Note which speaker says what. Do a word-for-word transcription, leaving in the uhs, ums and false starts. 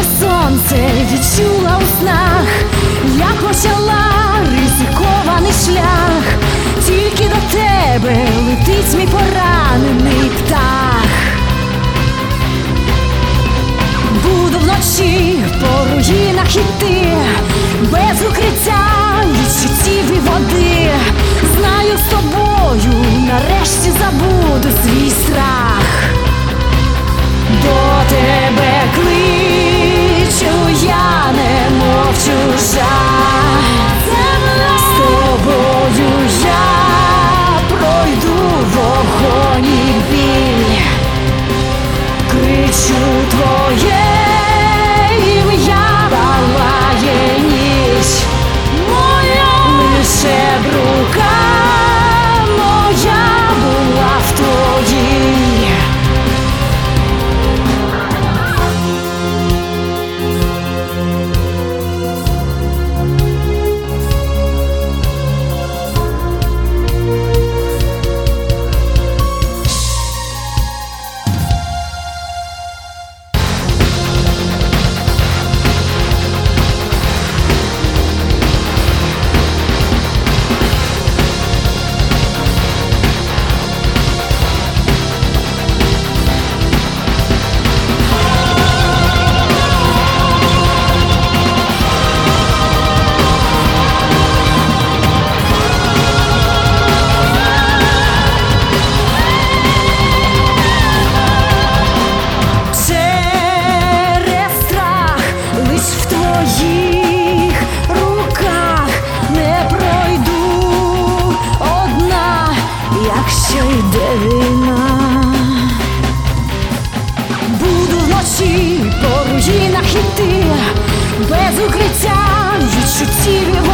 Speaker 1: сонце відчула у снах, як почала ризикований шлях. Тільки до тебе летить мій поранений птах. Буду вночі по руїнах іти, без укриття, відчуттів і води. Знаю, з тобою нарешті забуду свій страх. До тебе кличу, я немов чужа. З тобою я пройду вогонь і біль. Кричу твоє ім'я, палає ніч моя, лише б рука моя була в твоїй. Якщо йде війна, буду вночі по руїнах іти, без укриття, відчуттів і